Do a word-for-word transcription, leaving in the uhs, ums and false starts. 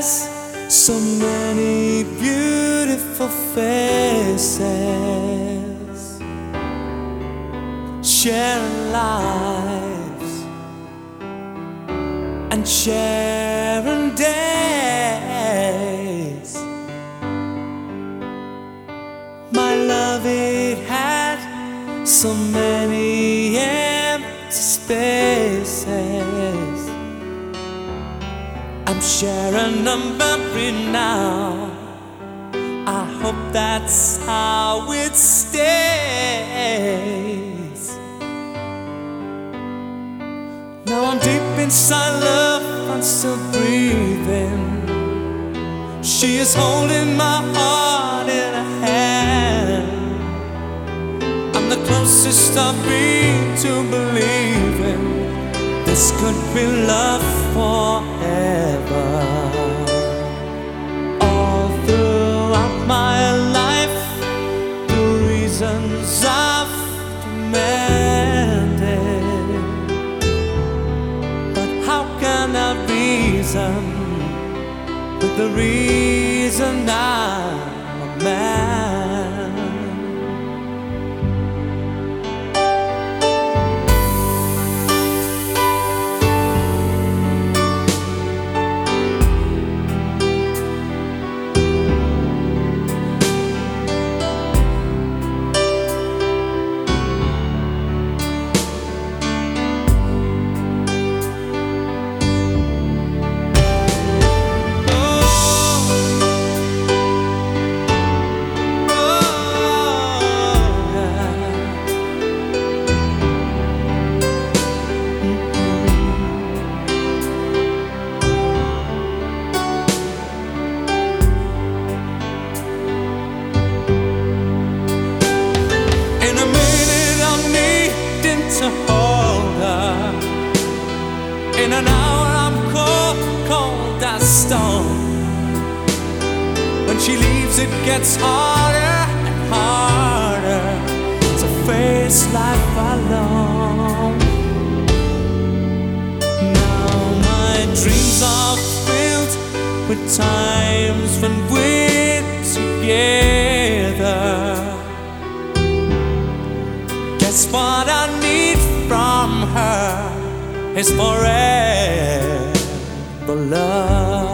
has so many beautiful faces, sharing lives and sharing days. My love, it had so many empty spaces. I'm sharing a memory now. I hope that's how it stays. Now I'm deep inside love, I'm still breathing. She is holding my heart in her hand. I'm the closest I've been to believing this could be love forever. All throughout my life, the reasons I've demanded, but how can I reason with the reason I'm a man? To hold her. In an hour I'm cold, cold as stone. When she leaves it gets harder and harder to face life alone. Now my dreams are filled with times when we're together. Guess what I need from her is forever love.